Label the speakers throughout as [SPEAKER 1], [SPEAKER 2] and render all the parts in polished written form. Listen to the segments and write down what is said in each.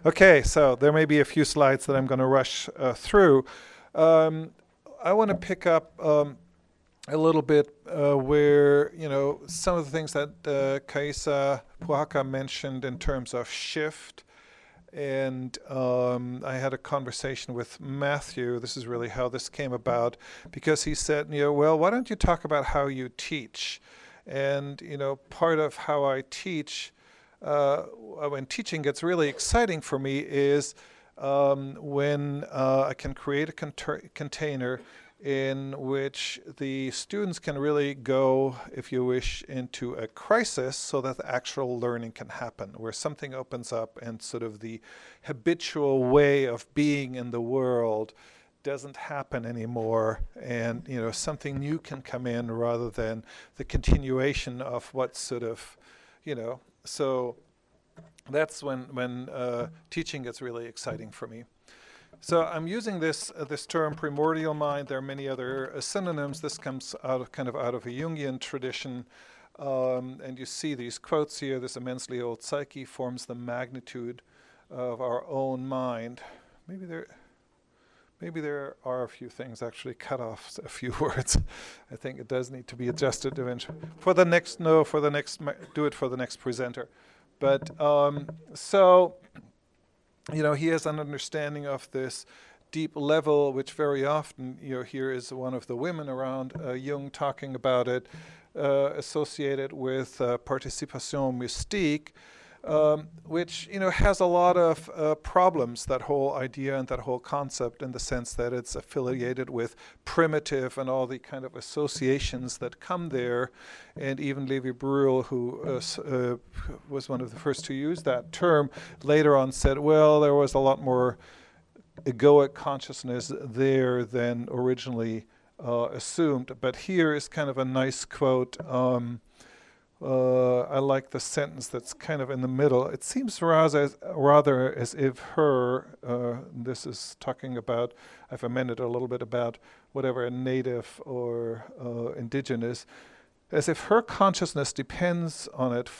[SPEAKER 1] Okay, so there may be a few slides that I'm going to rush through. Um, I want to pick up a little bit where, some of the things that Kaisa Puhaka mentioned in terms of shift. And I had a conversation with Matthew. This is really how this came about, because he said, well, why don't you talk about how you teach? And, part of how I teach, when teaching gets really exciting for me, is when I can create a container in which the students can really go, if you wish, into a crisis so that the actual learning can happen, where something opens up and sort of the habitual way of being in the world doesn't happen anymore, and something new can come in rather than the continuation of what sort of, so that's when teaching gets really exciting for me. So I'm using this term primordial mind. There are many other synonyms. This comes out of a Jungian tradition, and you see these quotes here. This immensely old psyche forms the magnitude of our own mind. Maybe there are a few things actually cut off a few words. I think it does need to be adjusted eventually. Do it for the next presenter. But so. He has an understanding of this deep level, which very often, here is one of the women around Jung talking about it, associated with participation mystique, which, has a lot of problems, that whole idea and that whole concept, in the sense that it's affiliated with primitive and all the kind of associations that come there. And even Levi Brühl, who was one of the first to use that term, later on said, well, there was a lot more egoic consciousness there than originally assumed. But here is kind of a nice quote. I like the sentence that's kind of in the middle. It seems rather as if this is talking about, I've amended a little bit about whatever, native or indigenous, as if her consciousness depends on it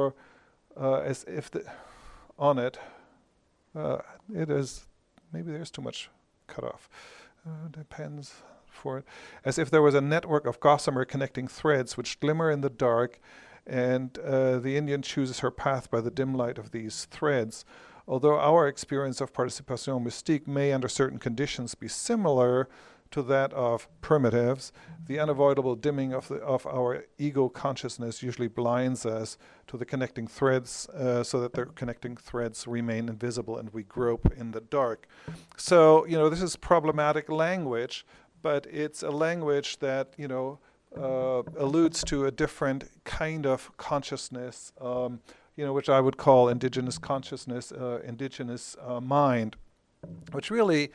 [SPEAKER 1] it is, maybe there's too much cut off, depends for it, as if there was a network of gossamer connecting threads which glimmer in the dark, and the Indian chooses her path by the dim light of these threads. Although our experience of participation mystique may, under certain conditions, be similar to that of primitives, the unavoidable dimming of our ego consciousness usually blinds us to the connecting threads, so that the connecting threads remain invisible and we grope in the dark. So, this is problematic language, but it's a language that, alludes to a different kind of consciousness, which I would call indigenous consciousness, indigenous mind, which really,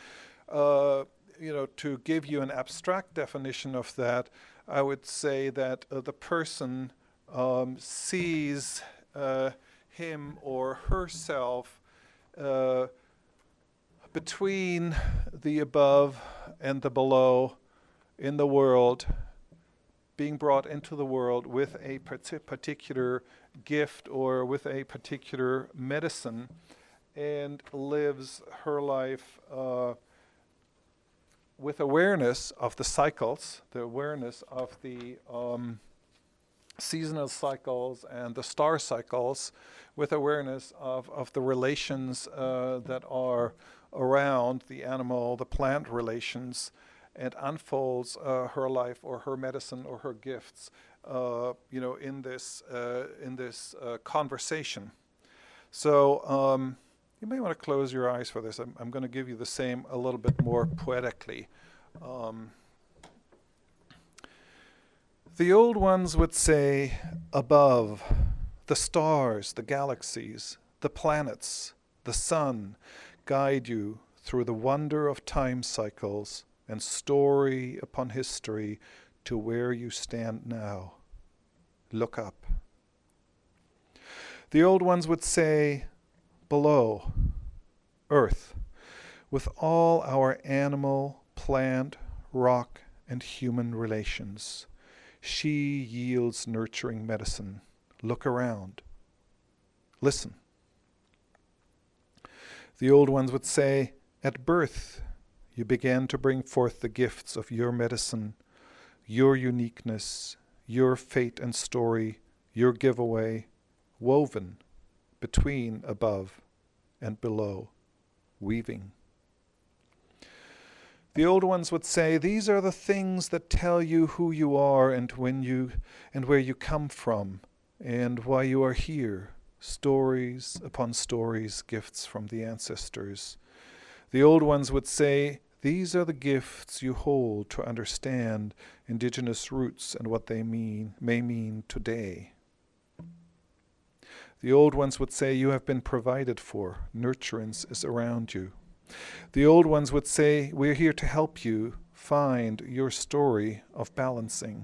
[SPEAKER 1] to give you an abstract definition of that, I would say that the person sees him or herself between the above and the below in the world, being brought into the world with a particular gift or with a particular medicine, and lives her life with awareness of the cycles, the awareness of the seasonal cycles and the star cycles, with awareness of the relations that are around the animal, the plant relations, and unfolds her life or her medicine or her gifts, in this conversation. So you may want to close your eyes for this. I'm going to give you the same a little bit more poetically. The old ones would say, above, the stars, the galaxies, the planets, the sun, guide you through the wonder of time cycles and story upon history to where you stand now. Look up. The old ones would say, below, earth, with all our animal, plant, rock, and human relations. She yields nurturing medicine. Look around. Listen. The old ones would say, at birth, you began to bring forth the gifts of your medicine, your uniqueness, your fate and story, your giveaway, woven between above and below, weaving. The old ones would say, these are the things that tell you who you are and where you come from and why you are here. Stories upon stories, gifts from the ancestors. The old ones would say, these are the gifts you hold to understand indigenous roots and what they may mean today. The old ones would say, you have been provided for. Nurturance is around you. The old ones would say, we're here to help you find your story of balancing.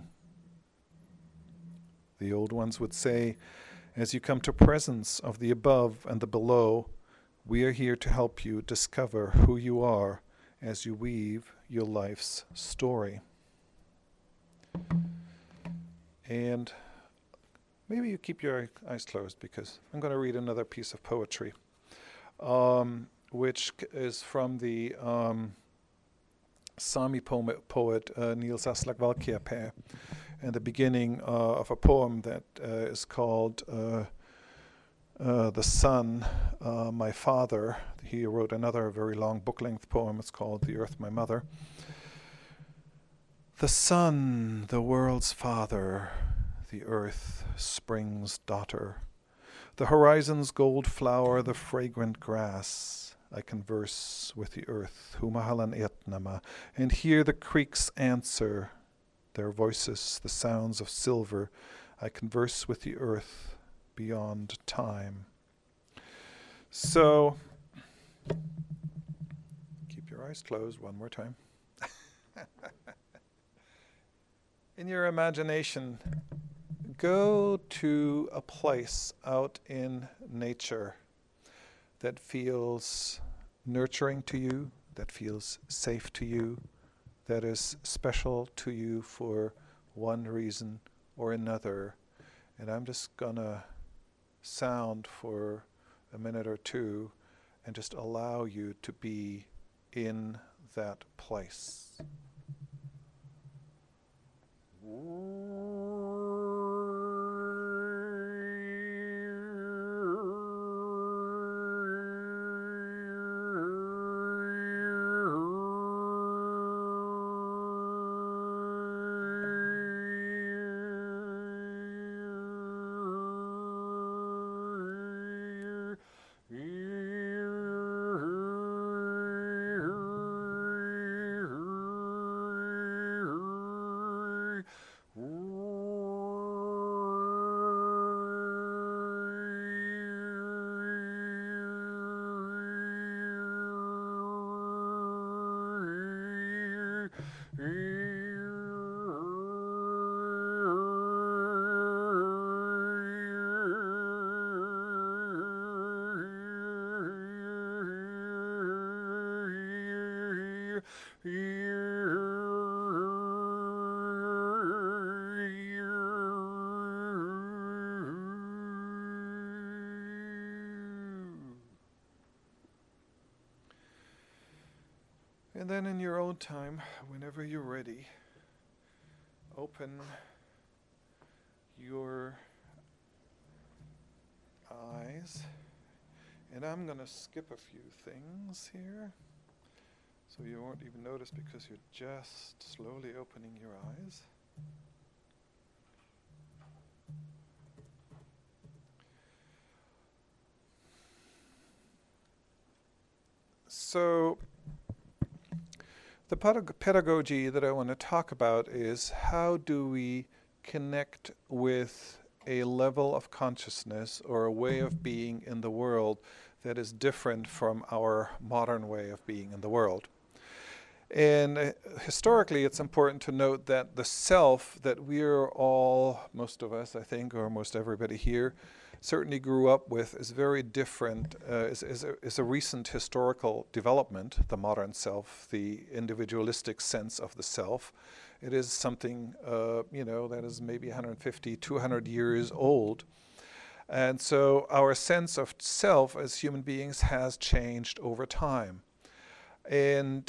[SPEAKER 1] The old ones would say, as you come to presence of the above and the below, we are here to help you discover who you are as you weave your life's story. And maybe you keep your eyes closed because I'm going to read another piece of poetry, which is from the Sami poet Niels Aslak Valkeapää, and the beginning of a poem that is called The Sun, My Father. He wrote another very long book-length poem. It's called The Earth, My Mother. The sun, the world's father, the earth, spring's daughter, the horizon's gold flower, the fragrant grass. I converse with the earth, Humahalan Etnama, and hear the creeks answer, their voices, the sounds of silver. I converse with the earth beyond time. So, keep your eyes closed one more time. In your imagination, go to a place out in nature that feels nurturing to you, that feels safe to you, that is special to you for one reason or another. And I'm just gonna sound for a minute or two and just allow you to be in that place. And then in your own time, whenever you're ready, open your eyes. And I'm going to skip a few things here, so you won't even notice because you're just slowly opening your eyes. So the pedagogy that I want to talk about is how do we connect with a level of consciousness or a way of being in the world that is different from our modern way of being in the world. And historically, it's important to note that the self that we're all, most of us, I think, or most everybody here, certainly grew up with is very different, is a recent historical development, the modern self, the individualistic sense of the self. It is something, that is maybe 150, 200 years old. And so our sense of self as human beings has changed over time. And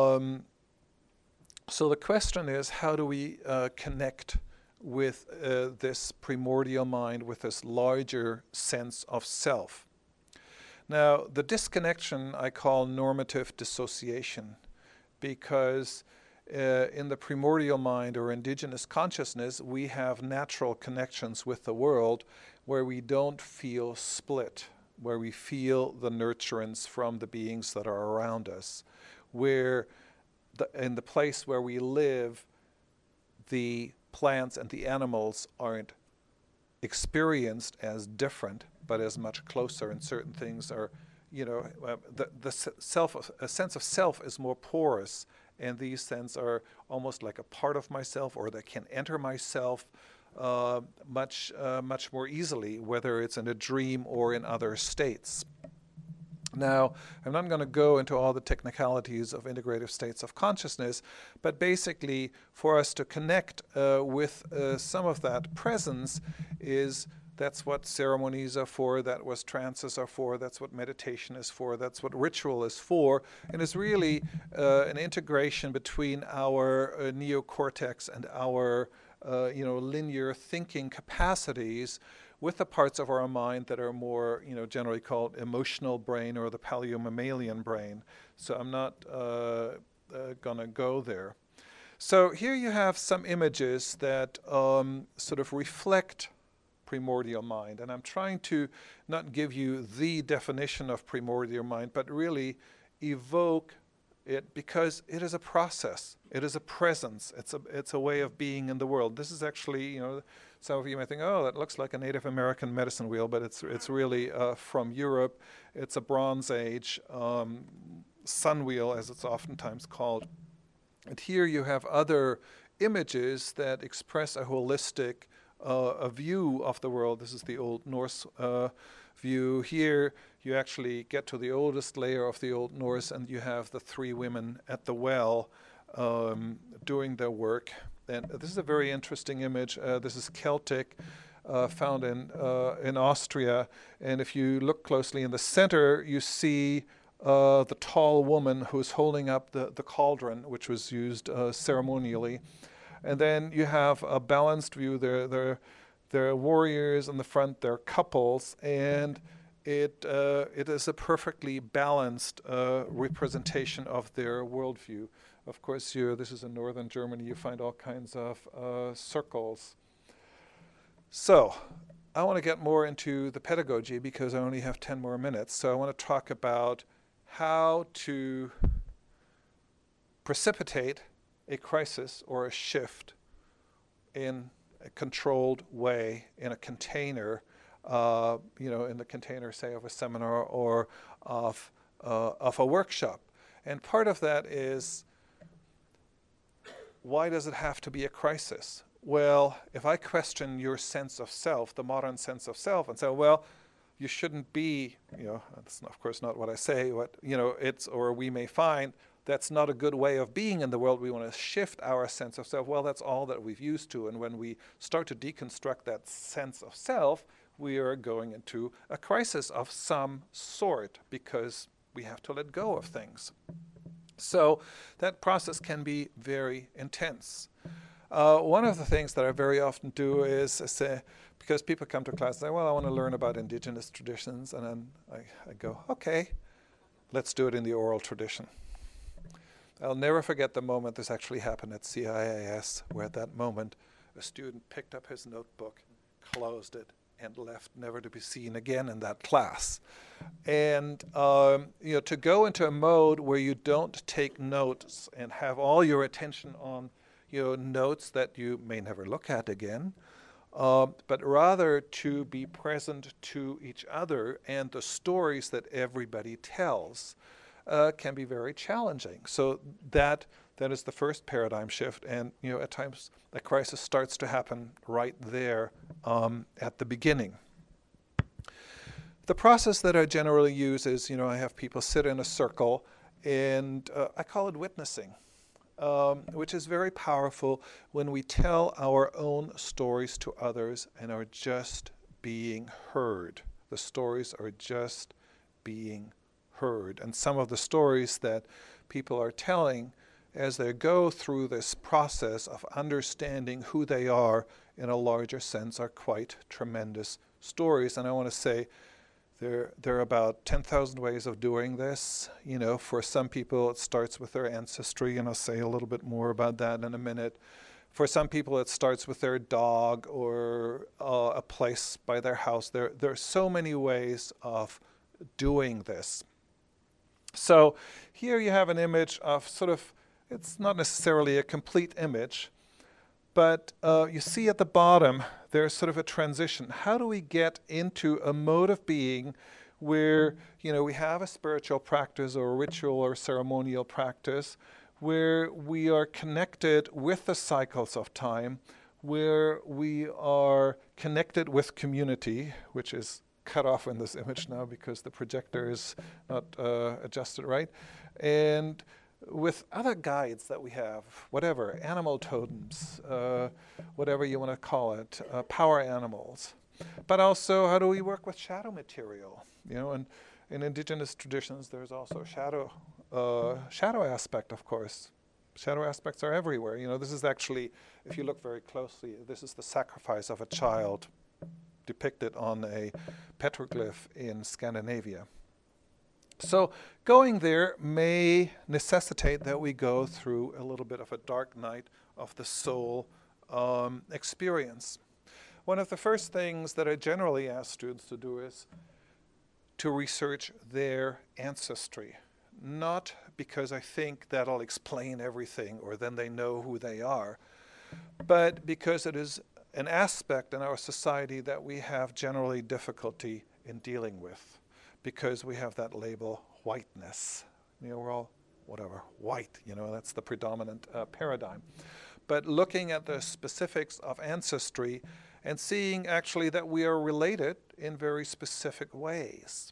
[SPEAKER 1] so the question is, how do we connect with this primordial mind, with this larger sense of self? Now, the disconnection I call normative dissociation, because in the primordial mind or indigenous consciousness, we have natural connections with the world where we don't feel split, where we feel the nurturance from the beings that are around us, where in the place where we live, the plants and the animals aren't experienced as different, but as much closer, and certain things are, the sense of self is more porous, and these senses are almost like a part of myself, or that can enter myself much more easily, whether it's in a dream or in other states. Now, I'm not going to go into all the technicalities of integrative states of consciousness, but basically, for us to connect with some of that presence that's what ceremonies are for, that's what trances are for, that's what meditation is for, that's what ritual is for, and it's really an integration between our neocortex and our linear thinking capacities with the parts of our mind that are more, generally called emotional brain or the paleomammalian brain. So I'm not going to go there. So here you have some images that sort of reflect primordial mind. And I'm trying to not give you the definition of primordial mind, but really evoke it, because it is a process. It is a presence. It's a way of being in the world. This is actually, some of you may think, oh, that looks like a Native American medicine wheel, but it's really from Europe. It's a Bronze Age sun wheel, as it's oftentimes called. And here you have other images that express a holistic a view of the world. This is the Old Norse view. Here you actually get to the oldest layer of the Old Norse, and you have the three women at the well doing their work. And this is a very interesting image. This is Celtic, found in Austria. And if you look closely in the center, you see the tall woman who's holding up the cauldron, which was used ceremonially. And then you have a balanced view. They're warriors in the front, they're couples, and it is a perfectly balanced representation of their worldview. Of course, this is in northern Germany. You find all kinds of circles. So I want to get more into the pedagogy because I only have 10 more minutes. So I want to talk about how to precipitate a crisis or a shift in a controlled way in a container, in the container, say, of a seminar or of a workshop. And part of that is, why does it have to be a crisis? Well, if I question your sense of self, the modern sense of self, and say, well, you shouldn't be, that's of course not what I say, or we may find that's not a good way of being in the world. We want to shift our sense of self. Well, that's all that we've used to. And when we start to deconstruct that sense of self, we are going into a crisis of some sort because we have to let go of things. So that process can be very intense. One of the things that I very often do is say, because people come to class and say, well, I want to learn about indigenous traditions. And then I go, okay, let's do it in the oral tradition. I'll never forget the moment this actually happened at CIIS, where at that moment a student picked up his notebook, closed it, and left, never to be seen again in that class. And to go into a mode where you don't take notes and have all your attention on notes that you may never look at again, but rather to be present to each other and the stories that everybody tells, can be very challenging. So that is the first paradigm shift, and at times the crisis starts to happen right there at the beginning. The process that I generally use is, I have people sit in a circle, and I call it witnessing, which is very powerful when we tell our own stories to others and are just being heard. The stories are just being heard. And some of the stories that people are telling as they go through this process of understanding who they are in a larger sense are quite tremendous stories. And I want to say there are about 10,000 ways of doing this. You know, for some people it starts with their ancestry, and I'll say a little bit more about that in a minute. For some people it starts with their dog or a place by their house. There are so many ways of doing this. So here you have an image of sort of, it's not necessarily a complete image, but you see at the bottom there's sort of a transition. How do we get into a mode of being where, you know, we have a spiritual practice or a ritual or ceremonial practice where we are connected with the cycles of time, where we are connected with community, which is cut off in this image now because the projector is not adjusted right, and with other guides that we have, whatever, animal totems, whatever you want to call it, power animals. But also, how do we work with shadow material? You know, and in indigenous traditions, there's also shadow aspect, of course. Shadow aspects are everywhere. You know, this is actually, if you look very closely, this is the sacrifice of a child depicted on a petroglyph in Scandinavia. So going there may necessitate that we go through a little bit of a dark night of the soul experience. One of the first things that I generally ask students to do is to research their ancestry. Not because I think that'll explain everything or then they know who they are, but because it is an aspect in our society that we have generally difficulty in dealing with, because we have that label whiteness. You know, we're all, whatever, white, you know, that's the predominant paradigm. But looking at the specifics of ancestry and seeing actually that we are related in very specific ways.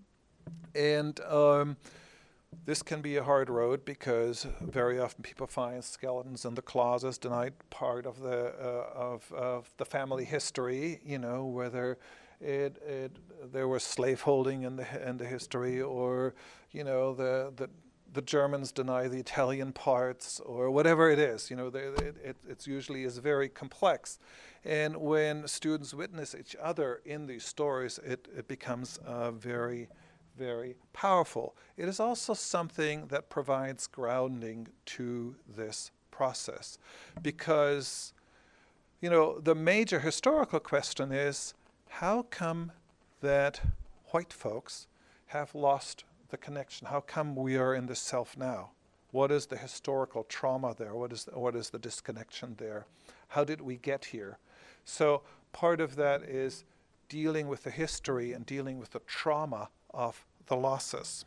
[SPEAKER 1] And this can be a hard road because very often people find skeletons in the closets, denied part of the family history, you know, whether there was slaveholding in the history, or, you know, the Germans deny the Italian parts, or whatever it is. You know, it's usually is very complex. And when students witness each other in these stories, it becomes very, very powerful. It is also something that provides grounding to this process, because, you know, the major historical question is, how come that white folks have lost the connection? How come we are in the self now? What is the historical trauma there? What is the disconnection there? How did we get here? So part of that is dealing with the history and dealing with the trauma of the losses.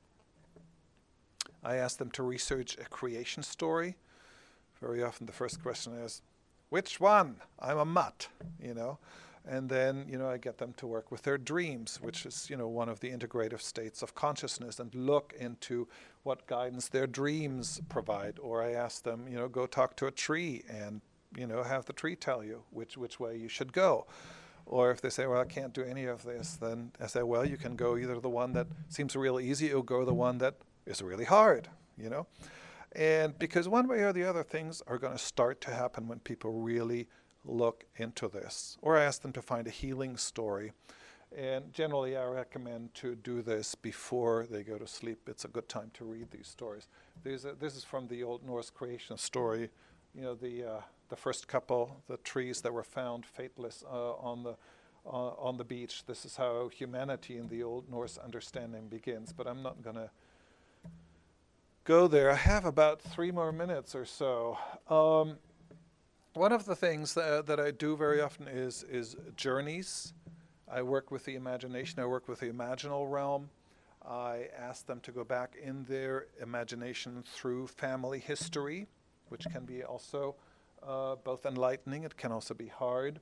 [SPEAKER 1] I ask them to research a creation story. Very often the first question is, which one? I'm a mutt, you know. And then, you know, I get them to work with their dreams, which is, you know, one of the integrative states of consciousness, and look into what guidance their dreams provide. Or I ask them, you know, go talk to a tree and, you know, have the tree tell you which way you should go. Or if they say, well, I can't do any of this, then I say, well, you can go either the one that seems real easy or go the one that is really hard, you know. And because one way or the other, things are going to start to happen when people really look into this. Or I ask them to find a healing story. And generally I recommend to do this before they go to sleep. It's a good time to read these stories. This is from the Old Norse creation story. You know, the first couple, the trees that were found fateless on the beach. This is how humanity in the Old Norse understanding begins. But I'm not going to go there. I have about 3 more minutes or so. One of the things that I do very often is journeys. I work with the imagination. I work with the imaginal realm. I ask them to go back in their imagination through family history, which can be also both enlightening. It can also be hard.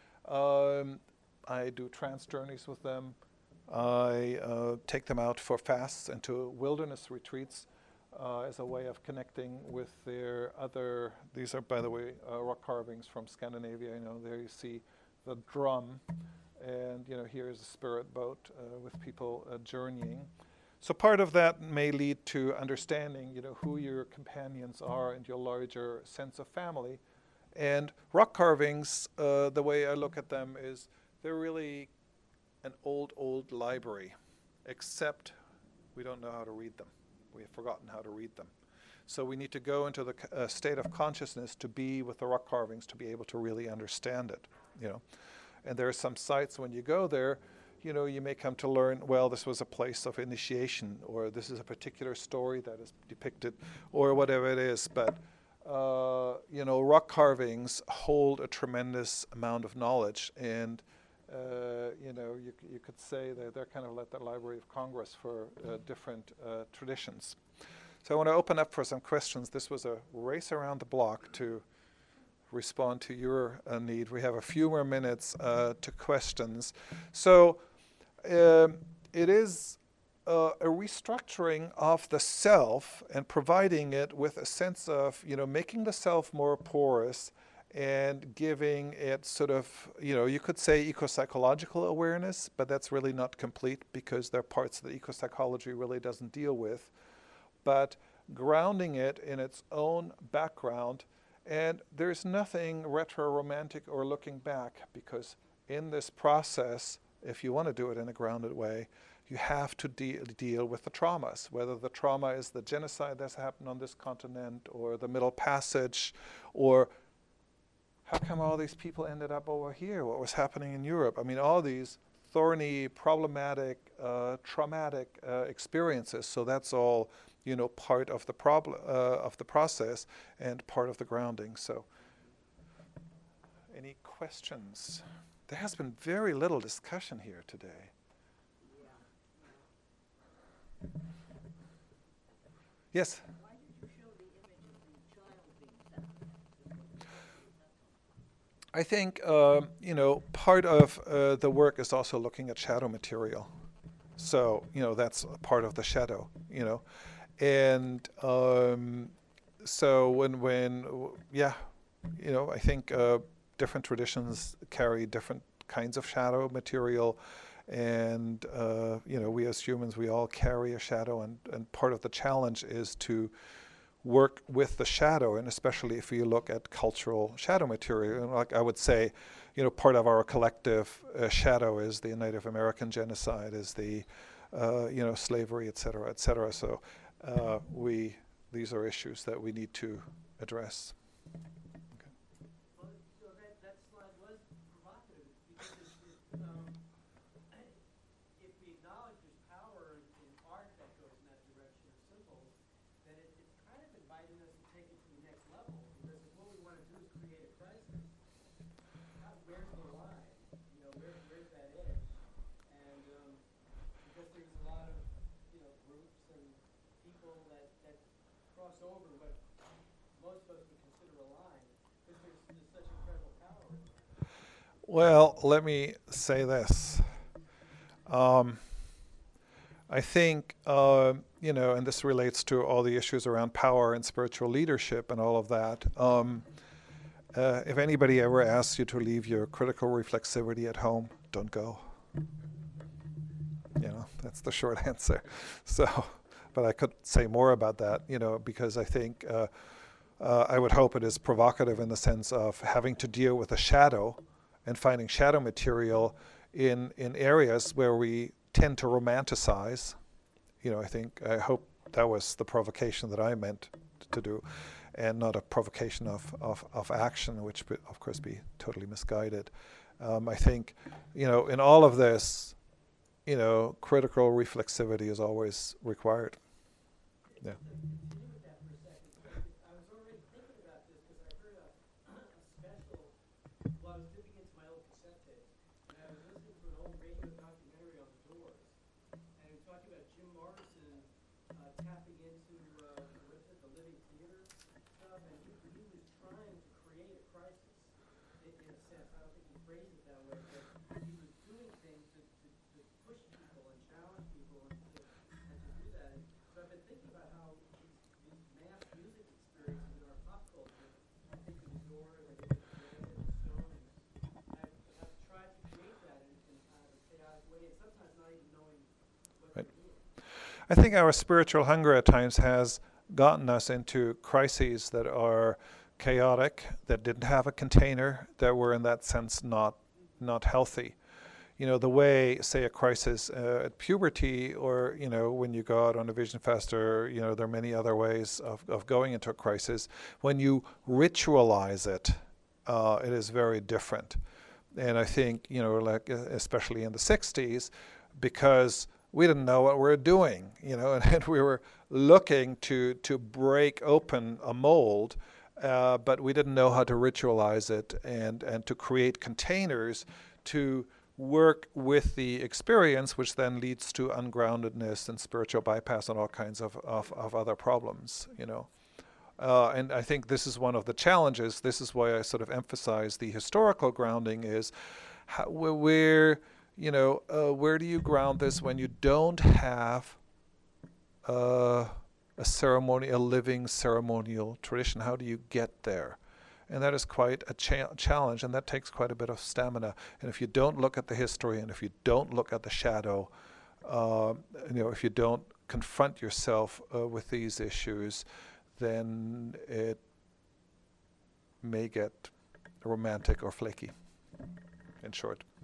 [SPEAKER 1] I do trance journeys with them. I take them out for fasts and to wilderness retreats as a way of connecting with their other, these are, by the way, rock carvings from Scandinavia. You know, there you see the drum, and here's a spirit boat with people journeying. So part of that may lead to understanding, who your companions are and your larger sense of family. And rock carvings, the way I look at them is they're really an old library, except we don't know how to read them. We have forgotten how to read them. So we need to go into the state of consciousness to be with the rock carvings to be able to really understand it, And there are some sites when you go there, you may come to learn, well, this was a place of initiation, or this is a particular story that is depicted, or whatever it is. But, rock carvings hold a tremendous amount of knowledge. And, you could say that they're kind of like the Library of Congress for different traditions. So I want to open up for some questions. This was a race around the block to respond to your need. We have a few more minutes to questions. So it is a restructuring of the self and providing it with a sense of, making the self more porous and giving it sort of, you could say eco-psychological awareness, but that's really not complete because there are parts that eco-psychology really doesn't deal with. But grounding it in its own background. And there's nothing retro-romantic or looking back, because in this process, if you want to do it in a grounded way, you have to deal with the traumas, whether the trauma is the genocide that's happened on this continent, or the Middle Passage, or how come all these people ended up over here? What was happening in Europe? I mean, all these thorny, problematic, traumatic experiences. So that's all, part of the problem of the process and part of the grounding. So, any questions? There has been very little discussion here today. Yes.
[SPEAKER 2] Why did you show the image of the child being separated?
[SPEAKER 1] I think part of the work is also looking at shadow material. So that's a part of the shadow. And so I think different traditions carry different kinds of shadow material, and we as humans, we all carry a shadow, and part of the challenge is to work with the shadow, and especially if you look at cultural shadow material, like I would say, part of our collective shadow is the Native American genocide, is the slavery, et cetera, et cetera. So these are issues that we need to address.
[SPEAKER 2] Well, so that slide was provocative, because if we acknowledge there's power in art that goes in that direction of symbols, then it's kind of inviting us to take it to the next level. Because if what we want to do is create a crisis, where's the line? Where's that edge? And because there's a lot of groups and people that cross over what most of us would consider a line, because there's such incredible power in there.
[SPEAKER 1] Well, let me say this. I think, and this relates to all the issues around power and spiritual leadership and all of that. If anybody ever asks you to leave your critical reflexivity at home, don't go. That's the short answer. So, but I could say more about that, because I think I would hope it is provocative in the sense of having to deal with a shadow and finding shadow material in areas where we tend to romanticize. I hope that was the provocation that I meant to do, and not a provocation of action, which would, of course, be totally misguided. I think, in all of this, critical reflexivity is always required. Yeah.
[SPEAKER 2] Continue with that for a second. I was already thinking about this because I heard a special, while I was dipping into my old cassette tapes, and I was listening to an old radio documentary on the Doors, and it was talking about Jim Morrison tapping into, the living theater stuff, and he was trying to create a crisis, in a sense. I don't think he phrased it that way, but he was doing things to push people and challenge people and to do that. And so I've been thinking about how these mass music experiences in our pop culture, I think of the Doors, I think of the Stones, have tried to create that in
[SPEAKER 1] I think our spiritual hunger at times has gotten us into crises that are chaotic, that didn't have a container, that were in that sense not healthy. The way, say, a crisis at puberty, or, when you go out on a vision fast, or, there are many other ways of going into a crisis. When you ritualize it, it is very different. And I think, like, especially in the 60s, because we didn't know what we were doing, and we were looking to break open a mold, but we didn't know how to ritualize it and to create containers to work with the experience, which then leads to ungroundedness and spiritual bypass and all kinds of other problems, And I think this is one of the challenges. This is why I sort of emphasize the historical grounding is where do you ground this when you don't have a living ceremonial tradition? How do you get there? And that is quite a challenge, and that takes quite a bit of stamina. And if you don't look at the history, and if you don't look at the shadow, if you don't confront yourself with these issues, then it may get romantic or flaky, in short.